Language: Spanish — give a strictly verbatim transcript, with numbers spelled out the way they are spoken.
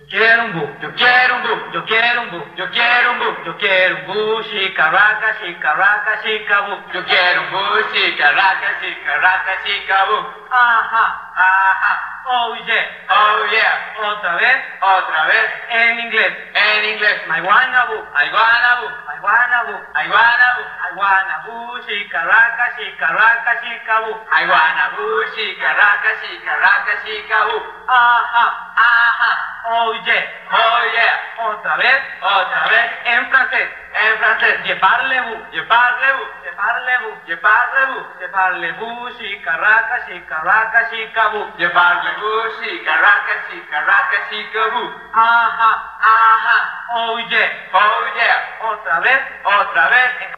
Yo quiero un bu, yo quiero un bu, yo quiero un bu, yo quiero un bu, yo quiero un bu, chica raca, chica raca, chica bu. Yo quiero un bu, chica raca, chica raca, chica bu. Ajá, ajá. Oh yeah, oh yeah. Otra vez, otra vez. En inglés, en inglés. I wanna bu, I wanna bu, I wanna bu, I wanna bu, I wanna bu, chica raca, chica raca, chica bu. I wanna bu, chica raca, chica raca, chica bu. Ajá, ajá. Oh yeah, oh yeah. Otra vez, otra vez. En francés, en francés. Je parle-vous, je parle-vous, je parle-vous, je parle-vous, je parle-vous, chica raca, chica raca, chica bu. Je parle-vous, chica raca, chica raca, chica bu. Ajá, ajá. Oh yeah, oh yeah. Otra vez, otra vez. En